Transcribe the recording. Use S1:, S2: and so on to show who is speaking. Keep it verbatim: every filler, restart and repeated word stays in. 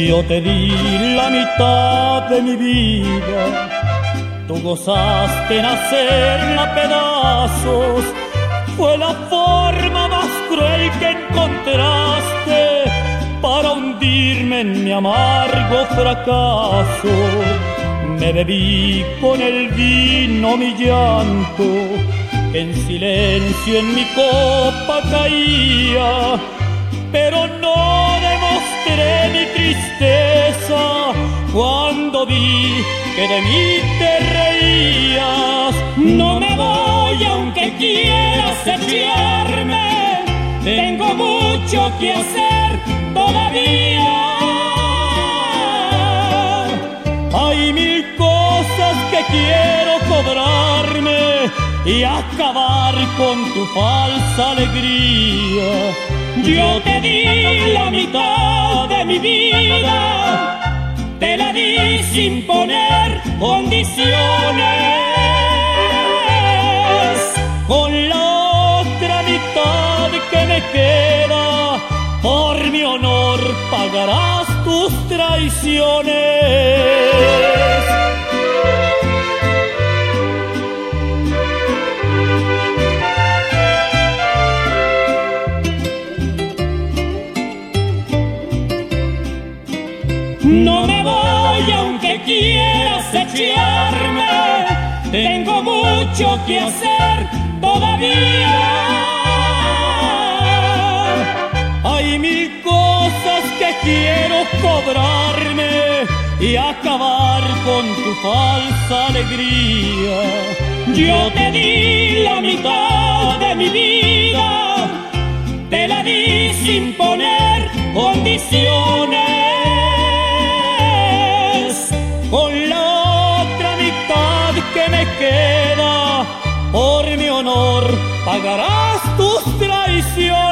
S1: Yo te di la mitad de mi vida, tú gozaste en hacerla pedazos. Fue la forma más cruel que encontraste para hundirme en mi amargo fracaso. Me bebí con el vino mi llanto, en silencio en mi copa caía, pero no demostré mi tristeza cuando vi que de mí te reías. No me voy aunque quieras echarme, tengo mucho que hacer todavía. Hay mil cosas que quiero cobrarme y acabar con tu falsa alegría. Yo te di la mitad de mi vida, te la di sin poner condiciones. Con la otra mitad que me queda, por mi honor pagarás tus traiciones. No me voy aunque quieras echarme, tengo mucho que hacer todavía. Hay mil cosas que quiero cobrarme y acabar con tu falsa alegría. Yo te di la mitad de mi vida, te la di sin poner condiciones. Con la otra mitad que me queda, por mi honor pagarás tus traiciones.